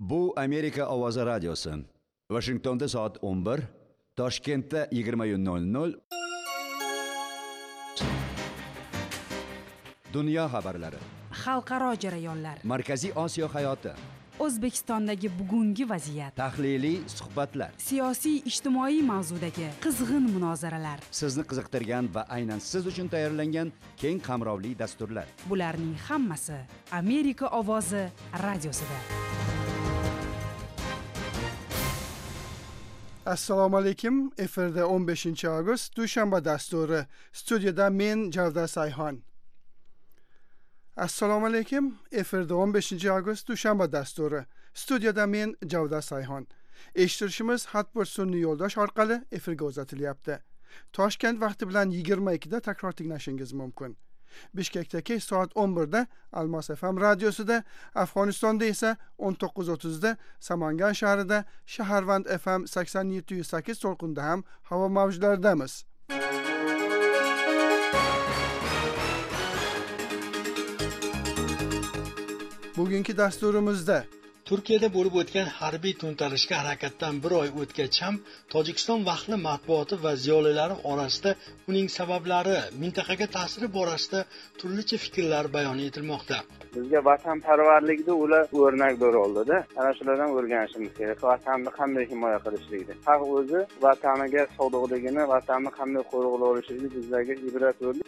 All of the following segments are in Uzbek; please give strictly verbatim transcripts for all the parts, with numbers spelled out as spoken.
Bu Amerika Ovozi radiosi. Washingtonda soat o'n bir, Toshkentda yigirma nol nol. Dunyo xabarlari. Xalqaro jarayonlar. Markaziy Osiyo hayoti. O'zbekistondagi bugungi vaziyat. Tahliliy suhbatlar. Siyosiy ijtimoiy mavzudagi qizg'in munozaralar. Sizni qiziqtirgan va aynan siz uchun tayyorlangan keng qamrovli dasturlar. Bularning hammasi Amerika Ovozi radiosida. Assalomu alaykum. Efirda o'n beshinchi avgust dushanba dasturi. Studiyada men Javda Sayxon. Assalomu alaykum. Efirda o'n beshinchi avgust dushanba dasturi. Studiyada men Javda Sayxon. Eshittirishimiz Hatbir sun'iy yo'ldosh orqali efirga uzatilyapti. Toshkent vaqti bilan yigirma ikkida takror tinglashingiz mumkin. Bishkekdagi soat o'n birda Almos F M radiosida, Afg'onistonda esa o'n to'qqiz o'ttizda Samangan shahrida Shaharvand F M sakson yetti nuqta sakkiz to'lqinda ham havo mavjlaridamiz. Bugungi dasturimizda Turkiyada bo'lib o'tgan harbiy to'ntarishga harakatdan bir oy o'tgach ham Tojikiston vahli matbuoti va ziyolilari orasida uning sabablari, mintaqaga ta'siri borasida turlicha fikrlar bayon etilmoqda. Bizga vatanparvarlikda ular o'rnak bo'la oldi-da. Ana shulardan o'rganishimiz kerak. Vatanni qanday himoya qilishlikda. Xalq o'zi vataniga sodiqligini, vatanni qanday qo'riqlab olishligini bizlarga ibrat bo'ldi.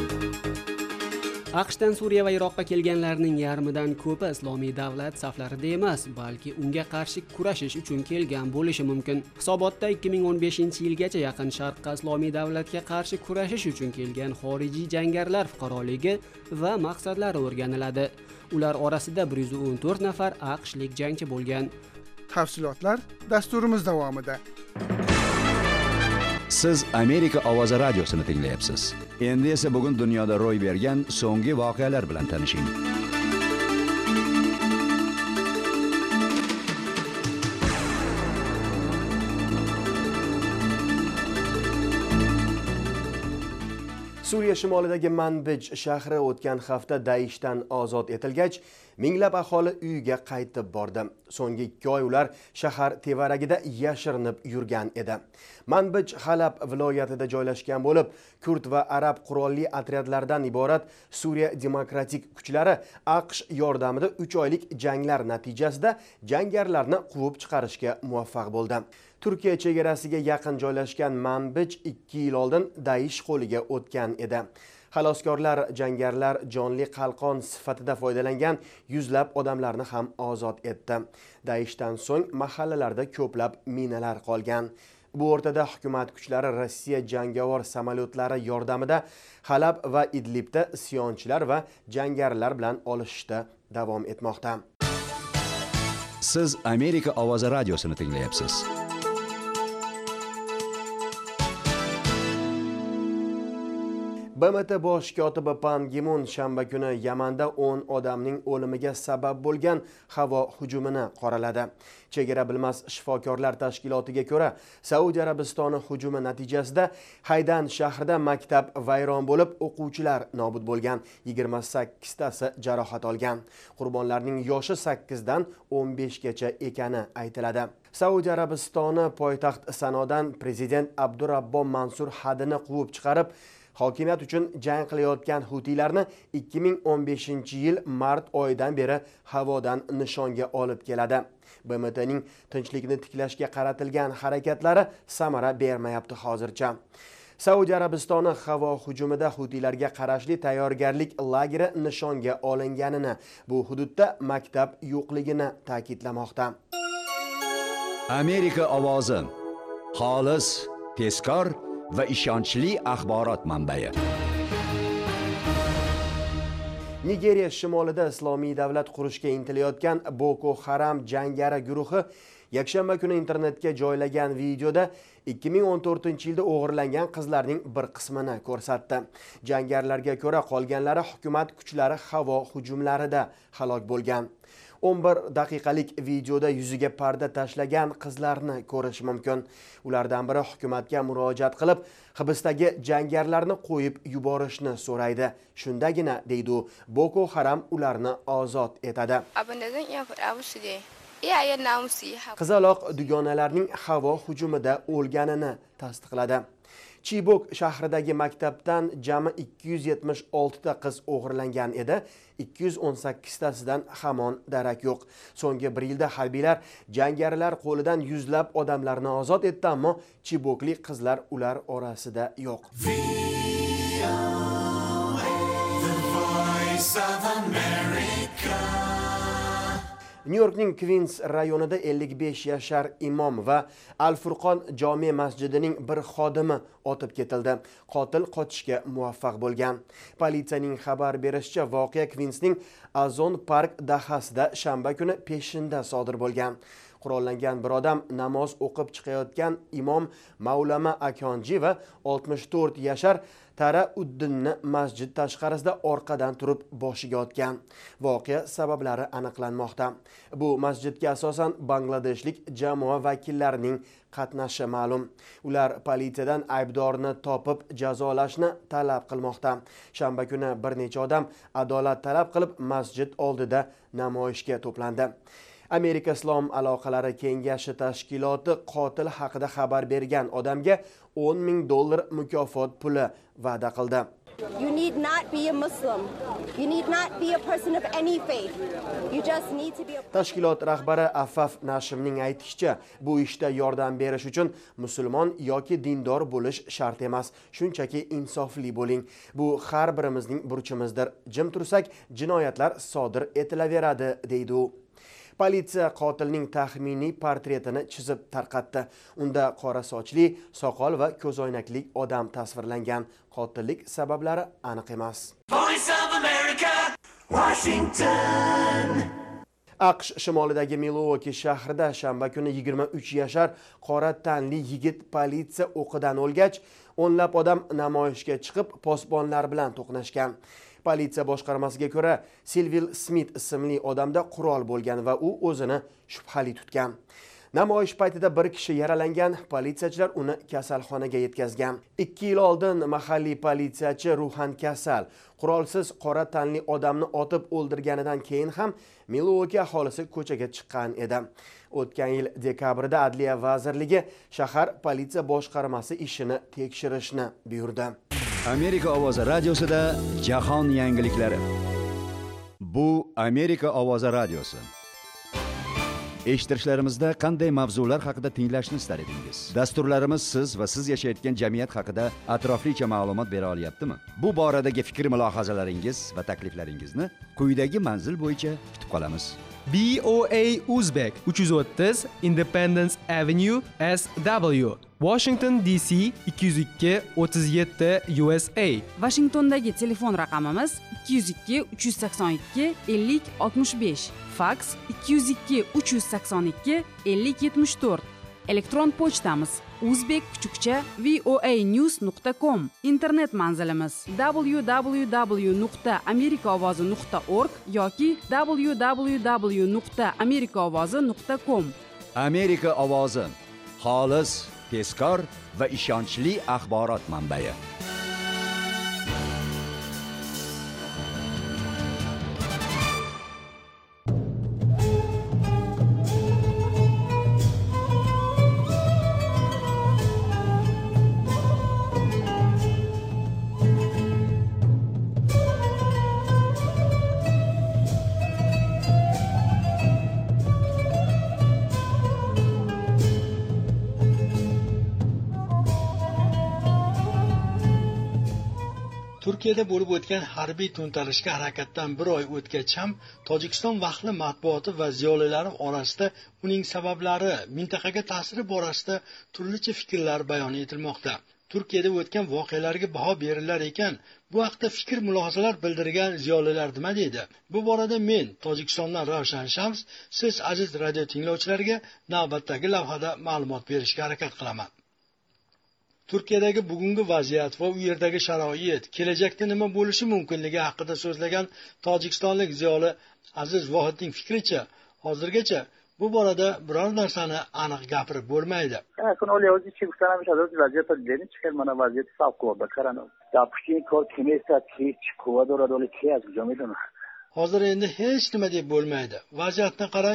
AQShdan Suriya va Iroqqa kelganlarning yarmidan ko'pi islomiy davlat saflarida emas, balki unga qarshi kurashish uchun kelgan bo'lishi mumkin. Hisobotda ikki ming o'n beshinchi yilgacha Yaqin Sharqqa islomiy davlatga qarshi kurashish uchun kelgan xorijiy jangarilar fuqaroligi va maqsadlari o'rganiladi. Ular orasida bir yuz o'n to'rt nafar AQShlik jangchi bo'lgan. Tafsilotlar dasturimiz davomida. Siz Amerika Ovozi radiosini tinglayapsiz. Endi esa bugun dunyoda ro'y bergan so'nggi voqealar bilan tanishing. Suriya shimolidagi Manbij shahri o'tgan hafta Daishdan ozod etilgach, minglab aholi uyiga qaytib bordi. So'nggi ikki oy ular shahar tevaragida yashirinib yurgan edi. Manbij Halab viloyatida joylashgan bo'lib, kurd va arab qurolli otryadlardan iborat Suriya demokratik kuchlari AQSh yordamida uch oylik janglar natijasida jangarilarni quvib chiqarishga muvaffaq bo'ldi. Turkiya chegarasiga yaqin joylashgan Manbij ikki yil oldin Daish qo'liga o'tgan edi. Xaloskorlar jangarilar jonli qalqon sifatida foydalangan yuzlab odamlarni ham ozod etdi. Daishdan so'ng mahallalarda ko'plab minalar qolgan. Bu o'rtada hukumat kuchlari Rossiya jangovar samolyotlari yordamida Halab va Idlibda isyonchilar va jangarilar bilan olishishda davom etmoqda. Siz Amerika Ovozi radiosini tinglayapsiz. B M T bosh kotibi Pan Gi Mun shanba kuni Yamanda o'n odamning o'limiga sabab bo'lgan havo hujumini qoraladi. Chegara bilmas shifokorlar tashkilotiga ko'ra, Saudiya Arabistoni hujumi natijasida Haydan shahrida maktab vayron bo'lib, o'quvchilar nobud bo'lgan, yigirma sakkiztasi jarohat olgan. Qurbonlarning yoshi sakkizdan o'n beshgacha ekani aytiladi. Saudiya Arabistoni poytaxt Sanodan prezident Abdurabbo Mansur Hadini quvib chiqarib, hokimiyat uchun jang qilayotgan Hutilarni ikki ming o'n beshinchi yil mart oyidan beri havodan nishonga olib keladi. B M T'ning tinchlikni tiklashga qaratilgan harakatlari samara bermayapti hozircha. Saudiya Arabistoni havo hujumida Hutilarga qarashli tayyorgarlik lageri nishonga olinganini, bu hududda maktab yo'qligini ta'kidlamoqda. Amerika Ovozi. Xolis, tezkor va ishonchli axborot manbai. Nigeriya shimolida islomiy davlat qurishga intilayotgan Boko Haram jangari guruhi yakshanba kuni internetga joylagan videoda ikki ming o'n to'rtinchi yilda o'g'irlangan qizlarning bir qismini ko'rsatdi. Jangarilarga ko'ra qolganlari hukumat kuchlari havo hujumlarida halok bo'lgan. o'n bir daqiqalik videoda yuziga parda tashlagan qizlarni ko'rish mumkin. Ulardan biri hukumatga murojaat qilib, hibsdagi jangarilarni qo'yib yuborishni so'raydi. Shundagina deydi, Boko Haram ularni ozod etadi. Qizaloq dugonalarning havo hujumida o'lganini tasdiqladi. Chibok shahridagi maktabdan jami ikki yuz yetmish olti ta qiz o'g'irlangan edi. ikki yuz o'n sakkiz tasidan hamon darak yo'q. So'nggi bir yilda harbiylar jangarilar qo'lidan yuzlab odamlarni ozod etdi, ammo chiboklik qizlar ular orasida yo'q. Nyu-Yorkning Queens rayonida ellik besh yashar imom va Al-Furqon jome masjidining bir xodimi otib ketildi. Qotil qochishga muvaffaq bo'lgan. Politsiyaning xabar berishicha, voqea Queensning Azon Park dahasida shanba kuni peshinda sodir bo'lgan. Qurollangan bir odam namoz o'qib chiqayotgan imom Mavlama Akonji va oltmish to'rt yashar Tara Uddinni masjid tashqarisida orqadan turib boshiga otgan. Voqea sabablari aniqlanmoqda. Bu masjidga asosan Bangladeshlik jamoa vakillarining qatnashi ma'lum. Ular politsiyadan aybdorni topib jazolashni talab qilmoqda. Shanba kuni bir necha odam adolat talab qilib masjid oldida namoyishga to'plandi. Amerika Islom aloqalari kengashi tashkiloti qotil haqida xabar bergan odamga o'n ming dollar mukofot puli va'da qildi. You need not be a Muslim. You need not be a person of any faith. You just need to be a... Tashkilot rahbari Afaf Nashimning aytishicha, bu ishda yordam berish uchun musulmon yoki dindor bo'lish shart emas. Shunchaki insofli bo'ling. Bu har birimizning burchimizdir. Jim tursak, jinoyatlar sodir etilaveradi, deydi u. Politsiya qotilning taxminiy portretini chizib tarqatdi. Unda qora sochli, soqol va ko'zoynakli odam tasvirlangan. Qotillik sabablari aniq emas. Voice of America, Washington. AQSh shimolidagi Milwaukee shahrida shanba kuni yigirma uch yashar qora tanli yigit politsiya o'qidan o'lgach, o'nlab odam namoyishga chiqib, posbonlar bilan to'qnashgan. Politsiya boshqarmasiga ko'ra, Silvil Smith ismli odamda qurol bo'lgan va u o'zini shubhali tutgan. Namoyish paytida bir kishi yaralangan, politsiyachilar uni kasalxonaga yetkazgan. ikki yil oldin mahalliy politsiyachi ruhan kasal, qurolsiz qora tanli odamni otib o'ldirganidan keyin ham Milwaukee aholisi ko'chaga chiqqan edi. O'tgan yil dekabrda Adliya vazirligi shahar politsiya boshqarmasi ishini tekshirishni buyurdi. Amerika ovozi radiosida jahon yangiliklari. Bu Amerika ovozi radiosi. Eshittirishlarimizda qanday mavzular haqida tinglashni istar edingiz? Dasturlarimiz siz va siz yashayotgan jamiyat haqida atroflicha ma'lumot bera olyaptimi? Bu boradagi fikr-mulohazalaringiz va takliflaringizni quyidagi manzil bo'yicha kutib qolamiz. B O A Uzbek uch yuz o'ttiz Independence Avenue S W Washington D C ikki yuz ikki o'ttiz yetti U S A. Washingtondagi telefon raqamimiz ikki yuz ikki uch yuz sakson ikki ellik oltmish besh. Faks ikki yuz ikki uch yuz sakson ikki ellik yetmish to'rt. Elektron pochtamiz uzbek kuchukcha voanews nuqta com. Internet manzilimiz w w w nuqta amerika ovozi nuqta org yoki w w w nuqta amerika ovozi nuqta com. Amerika ovozi, xolis, tezkor va ishonchli axborot manbai. Turkiyada bo'lib o'tgan harbiy to'ntarishga harakatdan bir oy o'tgach ham Tojikiston vahli matbuoti va ziyolilari orasida uning sabablari, mintaqaga ta'siri borasida turlicha fikrlar bayon etilmoqda. Turkiyada o'tgan voqealarga baho berilar ekan, bu haqda fikr mulohazalar bildirgan ziyolilar nima deydi? Bu borada men Tojikistondan Ravshan Shams, siz aziz radio tinglovchilarga navbatdagi lavhada ma'lumot berishga harakat qilaman. Turkiyadagi bugungi vaziyat va u yerdagi sharoit, kelajakda nima bo'lishi mumkinligi haqida so'zlagan tojikistonlik ziyoli Aziz Vohidning fikricha, hozirgacha bu borada biror narsani aniq gapirib bo'lmaydi. এখন ওলি ওজি কি গুছানা আমি সাধারণত vaziyat দেনি çıkar mana vaziyat favqulodda qarano. Yapışkin kor kimesa hiç kuvador adoli kiyaz jomidimi. Hozir endi hech nima deb bo'lmaydi. Vaziyatni qarang,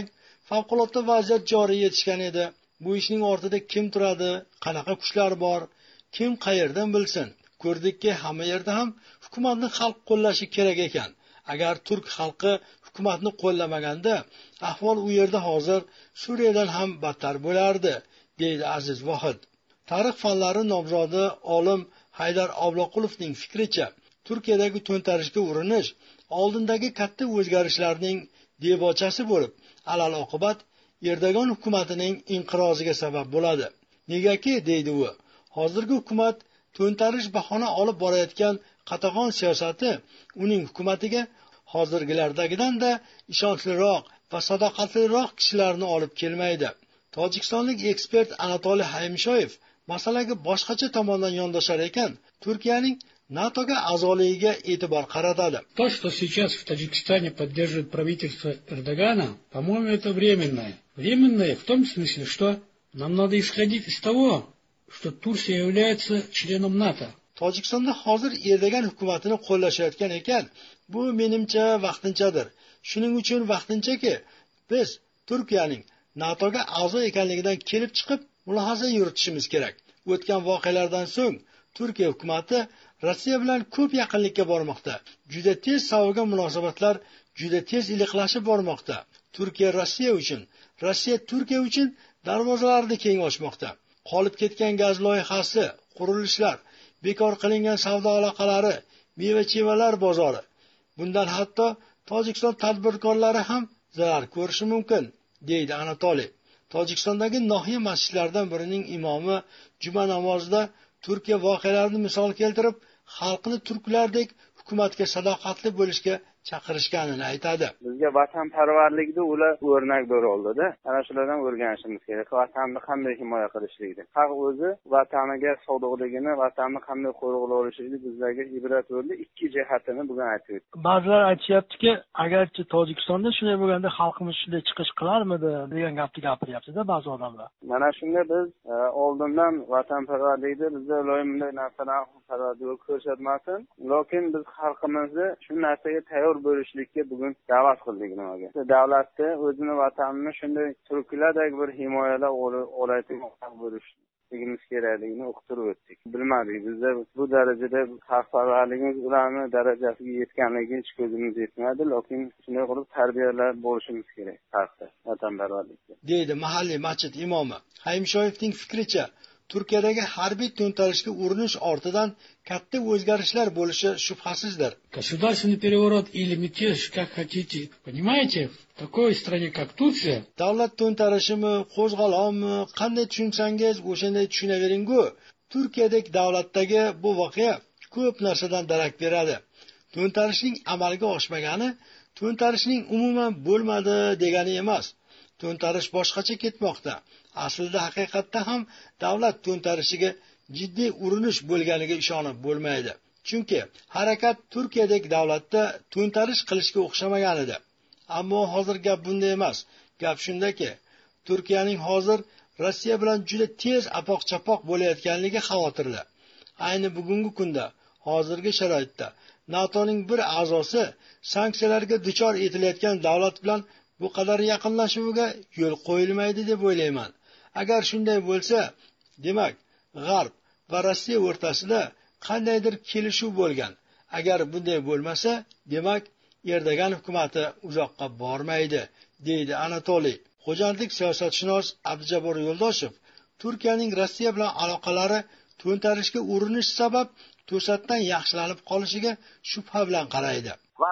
favqulodda vaziyat joriy etishgan edi. Bu ishning ortida kim turadi, qanaqa kuchlar bor, kim qayerdan bilsin? Ko'rdikki, hamma yerda ham hukumatni xalq qo'llashi kerak ekan. Agar turk xalqi hukumatni qo'llamaganda, ahvol u yerda hozir Suriyadan ham battar bo'lardi, deydi Aziz Vohid. Tarix fanlari nomzodi olim Haydar Obloqulovning fikricha, Turkiyadagi to'ntarishga urinish oldindagi katta o'zgarishlarning debochasi bo'lib, alal oqibat Erdo'g'on hukumatining inqiroziga sabab bo'ladi. Negaki, deydi u, hozirgi hukumat to'ntarish bahona olib borayotgan qatag'on siyosati uning hukumatiga hozirgilardagidan-da ishonchliroq va sadoqatliroq kishilarni olib kelmaydi. Tojikistonlik ekspert Anatoliy Haymshoyev masalaga boshqacha tomondan yondoshar ekan, Turkiyaning NATOga a'zoligiga e'tibor qaratadi. То, что сейчас в Таджикистане поддерживает правительство Эрдогана, по-моему, это временное. Временное в том смысле, что нам надо исходить из того, что Турция является членом НАТО. Tojikistonda hozir Erdo'g'on hukumatini qo'llashayotgan ekan, bu menimcha vaqtinchadir. Shuning uchun vaqtinchaki biz Turkiyaning NATOga a'zo ekanligidan kelib chiqib mulohaza yuritishimiz kerak. O'tgan voqealardan so'ng Turkiya hukumatı Rossiya bilan ko'p yaqinlikka bormoqda. Juda tez sovugan munosabatlar juda tez iliqlashib bormoqda. Turkiya Rossiya uchun, Rossiya Turkiya uchun darvozalarni keng ochmoqda. Qolib ketgan gaz loyihasi, qurilishlar, bekor qilingan savdo aloqalari, meva-chevalar bozori. Bundan hatto Tojikiston tadbirkorlari ham zarar ko'rishi mumkin, deydi Anatoliy. Tojikistondagi nohiya masjidlaridan birining imomi juma namozida Turkiya voqealarini misol keltirib, xalqni turklardek hukumatga sadoqatli bo'lishga chaqirishganini aytadi. Bizga vatanparvarlikda ular o'rnak bera oldi-da. Ana shulardan o'rganishimiz kerak. Vatanni qanday himoya qilishlikni. Xalq o'zi vataniga sodiqligini, vatanni qanday qo'riqlab olishligini bizlarga ibrat bo'ldi. Ikki jihatini bugun aytib o'tdi. Ba'zilar aytishyaptiki, agarchi Tojikistonda shunday bo'lganda xalqimiz shunday chiqish qilarmidi degan gapni gapiryapti-da ba'zi odamlar. Mana shunga biz e, oldindan vatanparvarlikda bizda iloyim bunday narsalarni parvardigor ko'rsatmasin, lekin biz xalqimizni shu narsaga tayyor bo'lishlikka bugun da'vat qildik nimaga. Davlatda o'zini vatanini shunday turklardek bir himoyalab oladigan bo'lishligimiz kerakligini uqtirib o'tdik. Bilmadik, bizda bu darajada xalqparvarligimiz ularning darajasiga yetganligiga hech ko'zimiz yetmadi, lekin shunday qilib tarbiyalab bo'lishimiz kerak xalqda, vatanparvarlikda. Deydi mahalliy masjid imomi. Haymshoyevning fikricha, Turkiyadagi harbiy to'ntarishga urinish ortidan katta o'zgarishlar bo'lishi shubhasizdir. Государственный переворот или мятеж, как хотите, понимаете, в такой стране, как Турция. Davlat to'ntarishimi, qo'zg'alonmi, qanday tushunsangiz, o'shanday tushunavering-ku. Turkiyadagi davlatdagi bu voqea ko'p narsadan darak beradi. To'ntarishning amalga oshmagani, to'ntarishning umuman bo'lmadi degani emas. To'ntarish boshqacha ketmoqda. Aslida haqiqatda ham davlat to'ntarishiga jiddiy urinish bo'lganiga ishonib bo'lmaydi. Chunki harakat Turkiyadagi davlatda to'ntarish qilishga o'xshamagan edi. Ammo hozir gap bunda emas. Gap shundaki, Turkiyaning hozir Rossiya bilan juda tez apoq-chapoq bo'layotganligi xavotirda. Ayni bugungi kunda, hozirgi sharoitda NATOning bir a'zosi sanksiyalarga duchor etilayotgan davlat bilan bu qadar yaqinlashuviga yo'l qo'yilmaydi deb o'ylayman. Agar shunday bo'lsa, demak, G'arb va Rossiya o'rtasida qandaydir kelishuv bo'lgan. Agar bunday bo'lmasa, demak, Erdo'g'on hukumatı uzoqqa bormaydi, deydi Anatoliy. Xo'jandlik siyosatshunos Abdujabor Yo'ldoshev Turkiyaning Rossiya bilan aloqalari to'ntarishga urinish sabab to'satdan yaxshilanib qolishiga shubha bilan qaraydi.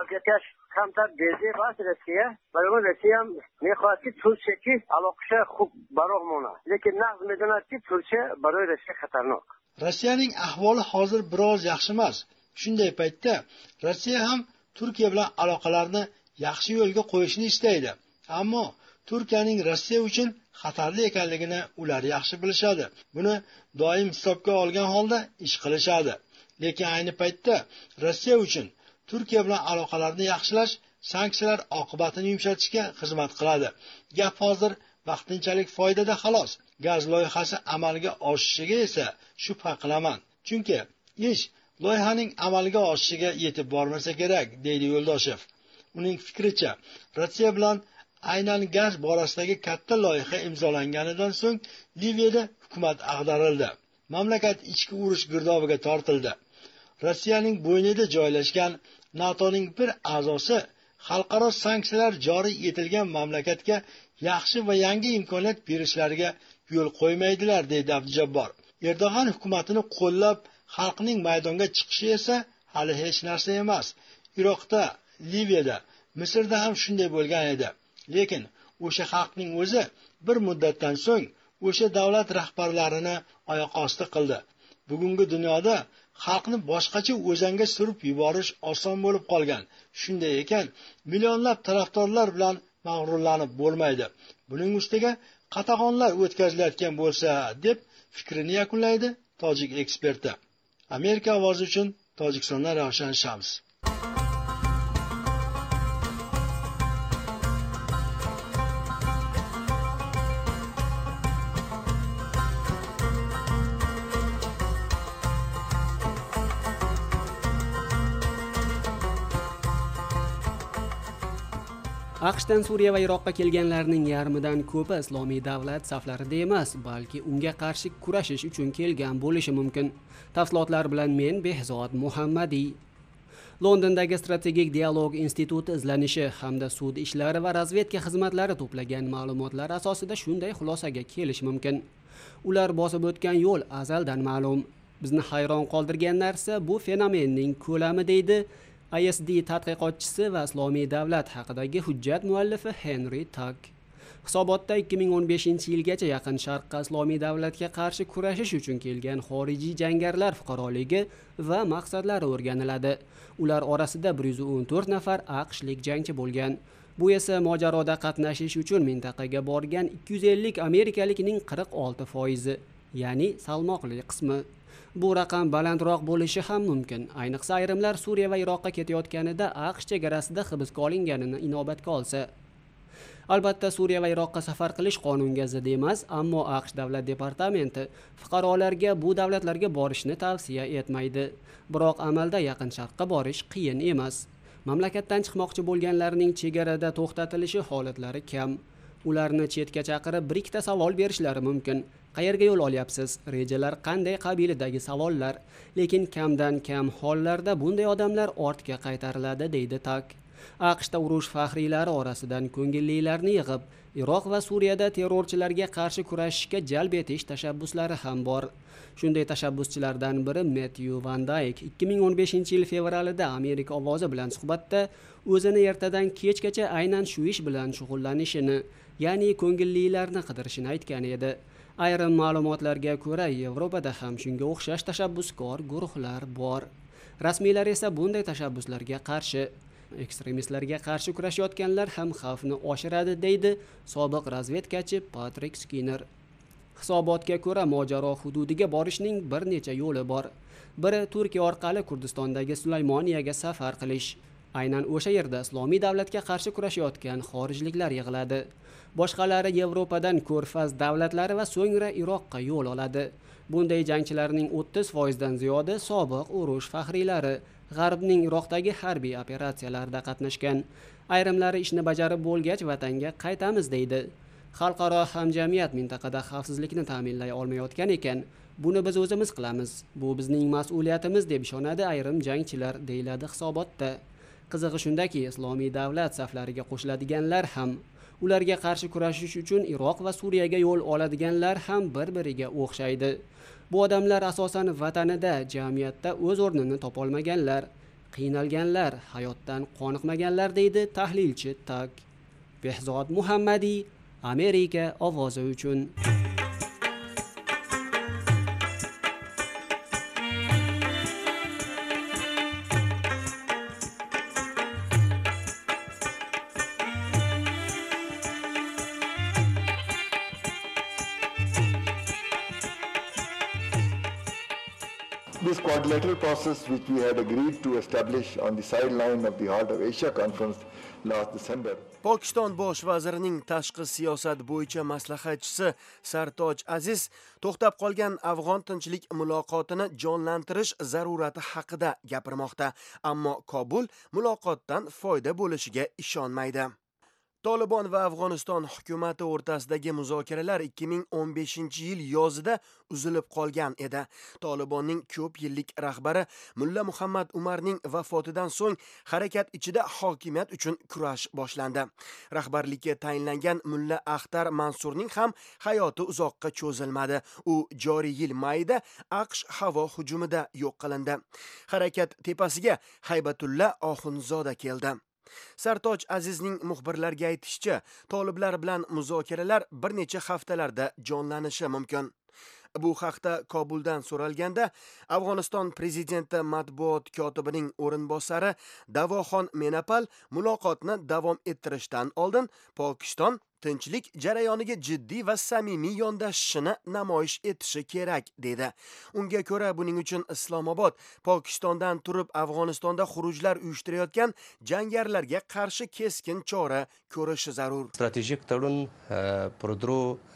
کمتر دیزی باز رسیه برای رسیه هم میخواد که ترکیه که علاقه خوب برای مونه لیکن نقض میدوند که ترکیه برای رسیه خطرناک. Rossiyaning ahvoli hozir biroz yaxshi emas. Shunday paytda Rossiya ham Turkiya bilan aloqalarni yaxshi yo'lga qo'yishni istaydi. Ammo Turkiyaning Rossiya uchun xatarli ekanligini ular yaxshi bilishadi. Buni doim hisobga olgan holda ish qilishadi. Lekin ayni paytda Rossiya uchun Turkiya bilan aloqalarni yaxshilash sanksiyalar oqibatini yumshatishga xizmat qiladi. Gap hozir vaqtinchalik foydada xolos. Gaz loyihasi amalga oshishiga esa shubha qilaman. Chunki ish loyihaning amalga oshishiga yetib bormasa kerak, deydi Yo'ldoshev. Uning fikricha, Rossiya bilan aynan gaz borasidagi katta loyiha imzolanganidan so'ng Liviyada hukumat ag'darildi. Mamlakat ichki urush girdobiga tortildi. Rossiyaning bo'ynida joylashgan NATOning bir a'zosi xalqaro sanksiyalar joriy etilgan mamlakatga yaxshi va yangi imkoniyat berishlariga yo'l qo'ymaydilar, deydi Abdujabbor. Erdo'g'an hukumatini qo'llab, xalqning maydonga chiqishi esa hali hech narsa emas. Iroqda, Liviyada, Misrda ham shunday bo'lgan edi. Lekin o'sha xalqning o'zi bir muddatdan so'ng o'sha davlat rahbarlarini oyoq osti qildi. Bugungi dunyoda xalqni boshqacha o'zanga surib yuborish oson bo'lib qolgan. Shunday ekan, millionlab tarafdorlar bilan mag'rurlanib bo'lmaydi. Buning ustiga qatag'onlar o'tkazilayotgan bo'lsa, deb fikrini yakunlaydi tojik eksperti. Amerika ovozi uchun Tojikistondan Ravshan Shams. AQShdan Suriya va Iroqqa kelganlarning yarmidan ko'pi islomiy davlat saflarida emas, balki unga qarshi kurashish uchun kelgan bo'lishi mumkin. Tafsilotlar bilan men Behzod Muhammadiy. Londondagi Strategik dialog instituti izlanishi hamda sud ishlari va razvedka xizmatlari to'plagan ma'lumotlar asosida shunday xulosaga kelish mumkin. Ular bosib o'tgan yo'l azaldan ma'lum. Bizni hayron qoldirgan narsa bu fenomenning ko'lami, deydi I S D tadqiqotchisi va islomiy davlat haqidagi hujjat muallifi Henry Tuck. Hisobotda ikki ming o'n beshinchi yilgacha Yaqin Sharqqa islomiy davlatga qarshi kurashish uchun kelgan xorijiy jangarilar fuqaroligi va maqsadlari o'rganiladi. Ular orasida bir yuz o'n to'rt nafar AQShlik jangchi bo'lgan. Bu esa mojaroda qatnashish uchun mintaqaga borgan ikki yuz ellik amerikalikning qirq olti foizi, ya'ni salmoqli qismi. Bu raqam balandroq bo'lishi ham mumkin. Ayniqsa ayrimlar Suriya va Iroqqa ketayotganida AQSh chegarasida hibsga olinganini inobatga olsa. Albatta Suriya va Iroqqa safar qilish qonunga zid emas, ammo AQSh davlat departamenti fuqarolarga bu davlatlarga borishni tavsiya etmaydi. Biroq amalda Yaqin Sharqqa borish qiyin emas. Mamlakatdan chiqmoqchi bo'lganlarning chegarada to'xtatilishi holatlari kam. Ularni chetga chaqirib bir ikkita savol berishlari mumkin. Qayerga yo'l olyapsiz? Rejalar qanday qabilidagi savollar. Lekin kamdan kam hollarda bunday odamlar ortga qaytariladi, deydi Tuck. AQShda urush faxriylari orasidan ko'ngillilarni yig'ib, Iroq va Suriyada terrorchilarga qarshi kurashishga jalb etish tashabbuslari ham bor. Shunday tashabbuschilardan biri Matthew Van Dyke ikki ming o'n beshinchi yil fevralida Amerika ovozi bilan suhbatda o'zini ertadan kechgacha aynan shu ish bilan shug'ullanishini, ya'ni ko'ngillilarni qidirishini aytgan edi. Ayrim ma'lumotlarga ko'ra, Yevropada ham shunga o'xshash tashabbuskor guruhlar bor. Rasmiylar esa bunday tashabbuslarga qarshi, ekstremistlarga qarshi kurashayotganlar ham xavfni oshiradi, deydi sobiq razvedkachi Patrick Skinner. Hisobotga ko'ra, mojaro hududiga borishning bir necha yo'li bor. Biri Turkiya orqali Kurdistondagi Sulaymoniyaga safar qilish. Aynan o'sha yerda islomiy davlatga qarshi kurashayotgan xorijliklar yig'iladi. Boshqalari Yevropadan Ko'rfaz davlatlari va so'ngra Iroqqa yo'l oladi. Bunday jangchilarning o'ttiz foizdan ziyodi sobiq urush faxriylari, G'arbning Iroqdagi harbiy operatsiyalarda qatnashgan. Ayrimlari ishni bajarib bo'lgach vatanga qaytamiz, deydi. Xalqaro hamjamiyat mintaqada xavfsizlikni ta'minlay olmayotgan ekan, buni biz o'zimiz qilamiz. Bu bizning mas'uliyatimiz, deb ishonadi ayrim jangchilar, deyiladi hisobotda. Qizig'i shundaki, islomiy davlat saflariga qo'shiladiganlar ham, ularga qarshi kurashish uchun Iroq va Suriyaga yo'l oladiganlar ham bir-biriga o'xshaydi. Bu odamlar asosan vatanida, jamiyatda o'z o'rnini topolmaganlar, qiynalganlar, hayotdan qoniqmaganlar, deydi tahlilchi Tuck. Behzod Muhammadiy, Amerika ovozi uchun. This quadrilateral process, which we had agreed to establish on the sideline of the Heart of Asia conference last December. Pokiston bosh vazirining tashqi siyosat bo'yicha maslahatchisi Sartoj Aziz to'xtab qolgan afg'on tinchlik muloqotini jonlantirish zarurati haqida gapirmoqda, ammo Kobul muloqotdan foyda bo'lishiga ishonmaydi. Tolibon va Afg'oniston hukumati o'rtasidagi muzokaralar ikki ming o'n beshinchi yil yozida uzilib qolgan edi. Tolibonning ko'p yillik rahbari Mulla Muhammad Umarning vafotidan so'ng harakat ichida hokimiyat uchun kurash boshlandi. Rahbarlikka tayinlangan Mulla Axtar Mansurning ham hayoti uzoqqa cho'zilmadi. U joriy yil mayida AQSh havo hujumida yo'q qilindi. Harakat tepasiga Haybatulla Oxunzoda keldi. Sartoj Azizning muxbirlarga aytishicha, toliblar bilan muzokaralar bir necha haftalarda jonlanishi mumkin. Bu haqda Kobuldan so'ralganda Afg'oniston prezidenti matbuot kotibining o'rinbosari Davoxon Menapal muloqotni davom ettirishdan oldin Pokiston tinchlik jarayoniga jiddiy va samimiy yondashishini namoyish etishi kerak dedi. Unga ko'ra buning uchun Islomobod Pokistondan turib Afg'onistonda xurujlar uyushtirayotgan jangarilarga qarshi keskin chora ko'rishi zarur. Strategik ta'lun prodro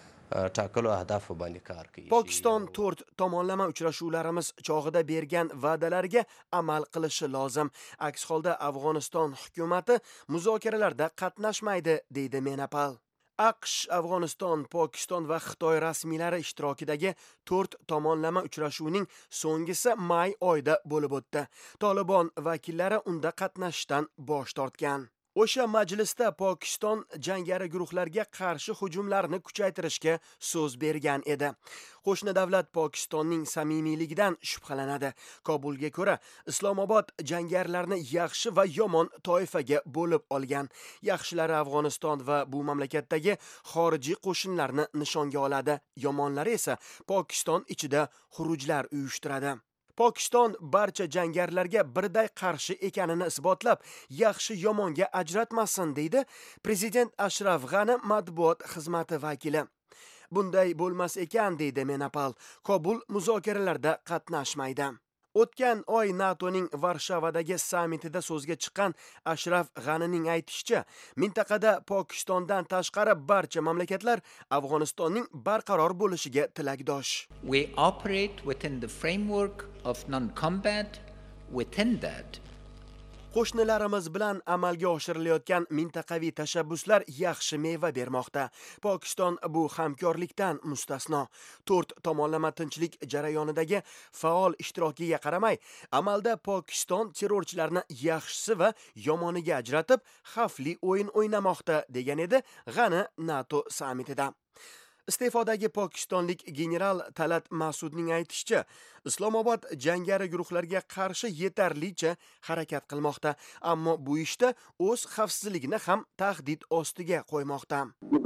takalo ahdafi bani kar qilish. Pokiston to'rt tomonlama uchrashuvlarimiz chog'ida bergan va'dalarga amal qilishi lozim. Aks holda Afg'oniston hukumati muzokaralarda qatnashmaydi, deydi Menapal. AQSh, Afg'oniston, Pokiston va Xitoy rasmiylari ishtirokidagi to'rt tomonlama uchrashuvining so'nggisi may oyida bo'lib o'tdi. Tolibon vakillari unda qatnashishdan bosh tortgan. O'sha majlisda Pokiston jangari guruhlarga qarshi hujumlarni kuchaytirishga so'z bergan edi. Qo'shni davlat Pokistonning samimiyligidan shubhalanadi. Kobulga ko'ra, Islomobod jangarilarni yaxshi va yomon toifaga bo'lib olgan. Yaxshilari Afg'oniston va bu mamlakatdagi xorijiy qo'shinlarni nishonga oladi. Yomonlari esa Pokiston ichida xurujlar uyushtiradi. Pokiston barcha jangarilarga birday qarshi ekanini isbotlab, yaxshi yomonga ajratmasin, deydi prezident Ashraf G'ani matbuot xizmati vakili. Bunday bo'lmas ekan, deydi Menapal. Kobul muzokaralarda qatnashmaydi. O'tgan oy NATOning Varshavadagi sammitida so'zga chiqqan Ashraf G'anining aytishicha, mintaqada Pokistondan tashqari barcha mamlakatlar Afg'onistonning barqaror bo'lishiga tilakdosh. We operate within the framework of non-combat. Within that, Qo'shnilarimiz bilan amalga oshirilayotgan mintaqaviy tashabbuslar yaxshi meva bermoqda. Pokiston bu hamkorlikdan mustasno. To'rt tomonlama tinchlik jarayonidagi faol ishtirokiga qaramay, amalda Pokiston terrorchilarni yaxshisi va yomoniga ajratib, xavfli o'yin o'ynamoqda, degan edi G'ani NATO sammitida. Iste'fodagi pokistonlik general Talat Masudning aytishicha, Islomobod jangari guruhlarga qarshi yetarlicha harakat qilmoqda, ammo bu ishda o'z xavfsizligini ham tahdid ostiga qo'ymoqda.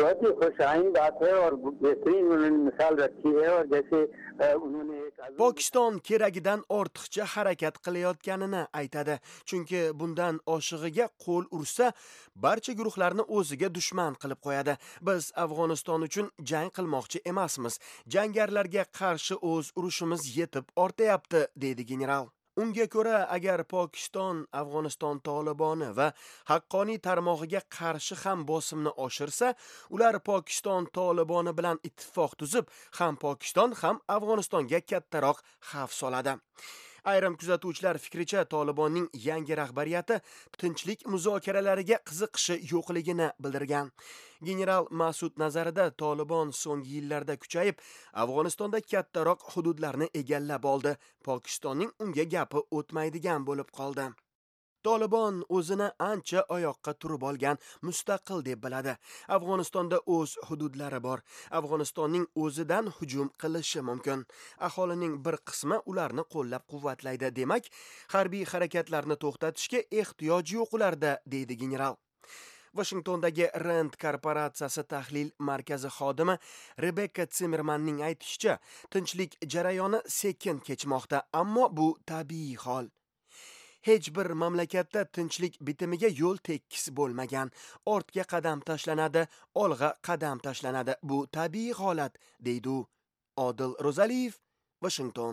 Pokiston keragidan ortiqcha harakat qilayotganini aytadi, chunki bundan oshig'iga qo'l ursa, barcha guruhlarni o'ziga dushman qilib qo'yadi. Biz Afg'oniston uchun jang qilmoqchi emasmiz. Jangarilarga qarshi o'z urushimiz yetib ortayapti, deydi general. Unga ko'ra, agar Pokiston Afg'oniston Toliboni va haqqoniy tarmog'iga qarshi ham bosimni oshirsa, ular Pokiston Toliboni bilan ittifoq tuzib, ham Pokiston ham Afg'onistonga kattaroq xavf soladi. Ayrim kuzatuvchilar fikricha, Tolibonning yangi rahbariyati tinchlik muzokaralariga qiziqishi yo'qligini bildirgan. General Masud nazarida, Tolibon so'nggi yillarda kuchayib, Afg'onistonda kattaroq hududlarni egallab oldi. Pokistonning unga gapi o'tmaydigan bo'lib qoldi. Tolibon o'zini ancha oyoqqa turib olgan, mustaqil deb biladi. Afg'onistonda o'z hududlari bor. Afg'onistonning o'zidan hujum qilishi mumkin. Aholining bir qismi ularni qo'llab-quvvatlaydi. Demak, harbiy harakatlarni to'xtatishga ehtiyoj yo'q ularda, deydi general. Washingtondagi Rand korporatsiyasi tahlil markazi xodimi Rebecca Zimmermanning aytishicha, tinchlik jarayoni sekin kechmoqda, ammo bu tabiiy hol. Hech bir mamlakatda tinchlik bitimiga yo'l tekis bo'lmagan. Ortga qadam tashlanadi, olg'a qadam tashlanadi. Bu tabiiy holat, deydi u. Odil Ro'zaliyev, Washington.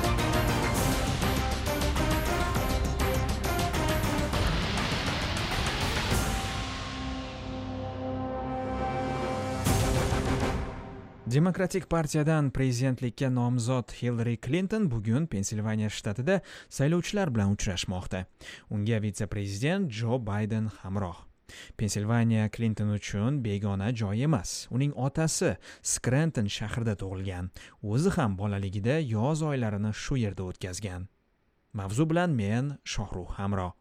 Demokratik partiyadan prezidentlikka nomzod Hillary Clinton bugun Pensilvaniya shtatida saylovchilar bilan uchrashmoqda. Unga vitse-prezident Jo Bayden hamroh. Pensilvaniya Klinton uchun begona joy emas. Uning otasi Scranton shahrida tug'ilgan. O'zi ham bolaligida yoz oylarini shu yerda o'tkazgan. Mavzu bilan men Shohruh Hamro.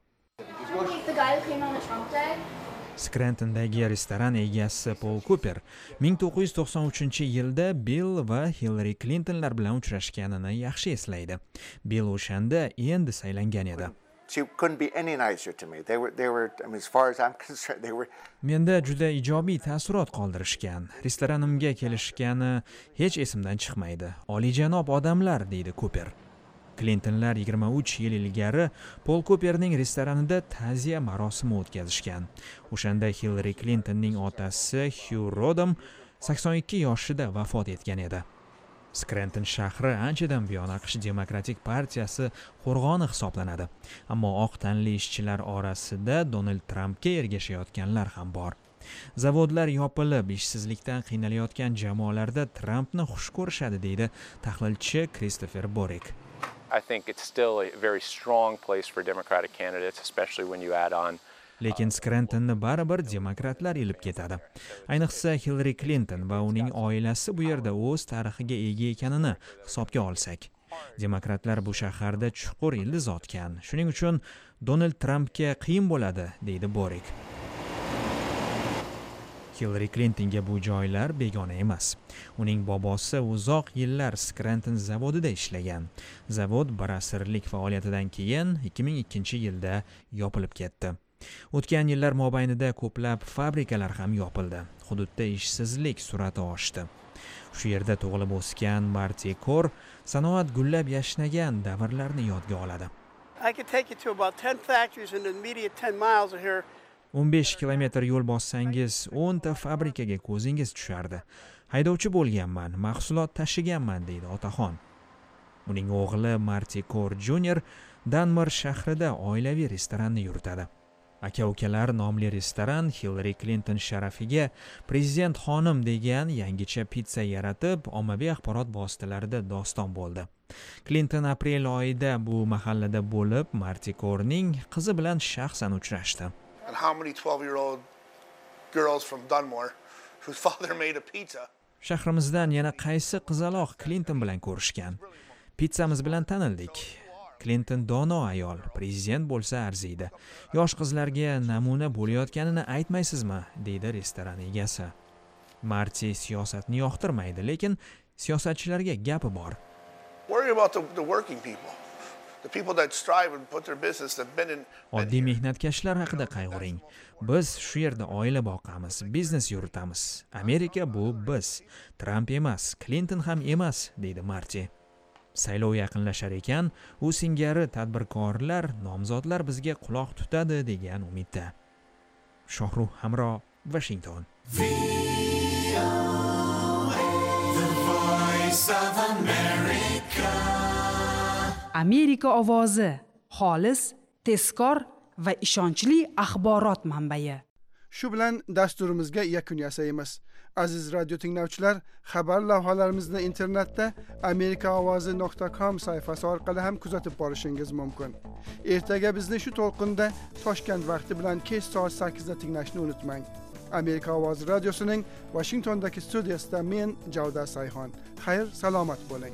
Scrantondagi restoran egasi Paul Cooper ming to'qqiz yuz to'qson uchinchi yilda Bill va Hillary Clintonlar bilan uchrashganini yaxshi eslaydi. Bill o'shanda endi saylangan edi. She couldn't be any nicer to me. They were, they were, I mean, as far as I'm concerned, they were. Menda juda ijobiy taassurot qoldirishgan. Restoranimga kelishgani hech esimdan chiqmaydi. Oliyjanob odamlar, deydi Cooper. Clintonlar yigirma uch yil ilgari Paul Cooperning restoranida ta'ziya marosimi o'tkazishgan. O'shanda Hillary Clintonning otasi Hugh Rodham sakson ikki yoshida vafot etgan edi. Scranton shahri anchadan buyon AQSh Demokratik partiyasi qo'rg'oni hisoblanadi. Ammo oq tanli ishchilar orasida Donald Trampga ergashayotganlar ham bor. Zavodlar yopilib, ishsizlikdan qiynalayotgan jamoalarda Trampni xush ko'rishadi, deydi tahlilchi Christopher Borick. I think it's still a very strong place for Democratic candidates, especially when you add on. Lekin Scrantonni baribir demokratlar ilib ketadi. Ayniqsa Hillary Clinton va uning oilasi bu yerda o'z tarixiga ega ekanini hisobga olsak. Demokratlar bu shaharda chuqur ildiz otgan. Shuning uchun Donald Trampga qiyin bo'ladi, deydi Borick. Hillary Clintonga bu joylar begona emas. Uning bobosi uzoq yillar Scranton zavodida ishlagan. Zavod bir asrlik faoliyatidan keyin ikki ming ikkinchi yilda yopilib ketdi. O'tgan yillar mobaynida ko'plab fabrikalar ham yopildi. Hududda ishsizlik sur'ati oshdi. Shu yerda tug'ilib o'sgan Marty Kor sanoat gullab yashnagan davrlarni yodga oladi. I could take you to about ten factories in the immediate ten miles of here. o'n besh kilometr yo'l bossangiz o'n ta fabrikaga ko'zingiz tushardi. Haydovchi bo'lganman, mahsulot tashiganman, deydi otaxon. Uning o'g'li Marty Kor Junior Danmar shahrida oilaviy restoranni yuritadi. Aka-ukalar nomli restoran Hillary Clinton sharafiga prezident xonim degan yangicha pitsa yaratib, ommaviy axborot vositalarida doston bo'ldi. Clinton aprel oyida bu mahallada bo'lib, Marty Korning qizi bilan shaxsan uchrashdi. And how many twelve-year-old girls from Dunmore whose father made a pizza. Shahrimizdan yana qaysi qizaloq Clinton bilan ko'rishgan? Pizzamiz bilan tanildik. Clinton dono ayol, prezident bo'lsa arziydi. Yosh qizlarga namuna bo'layotganini aytmaysizmi, deydi restoran egasi. Marty siyosatni yoqtirmaydi, lekin siyosatchilarga gapi bor. Worry about the, the working people. The people that strive and put their business that been in. Oddiy mehnatkashlar haqida qayg'uring. Biz shu yerda oila boqamiz, biznes yuritamiz. Amerika bu biz. Trump emas, Clinton ham emas, deydi Marty. Saylov yaqinlashar ekan, u singari tadbirkorlar, nomzodlar bizga quloq tutadi degan umidda. Shohruh Hamro, Washington. Amerika ovozi, xolis, tezkor va ishonchli axborot manbai. Shu bilan dasturimizga yakun yasaymiz. Aziz radio tinglovchilar, xabar lavhalarimizni internetda amerika ovozi nuqta com sayfasi orqali ham kuzatib borishingiz mumkin. Ertaga bizni shu to'lqinda Toshkent vaqti bilan kech soat sakkizda tinglashni unutmang. Amerika ovozi radiosining Washingtondagi studiyasida men Javda Sayxon. Xayr, salomat bo'ling.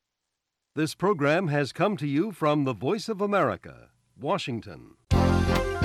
This program has come to you from the Voice of America, Washington.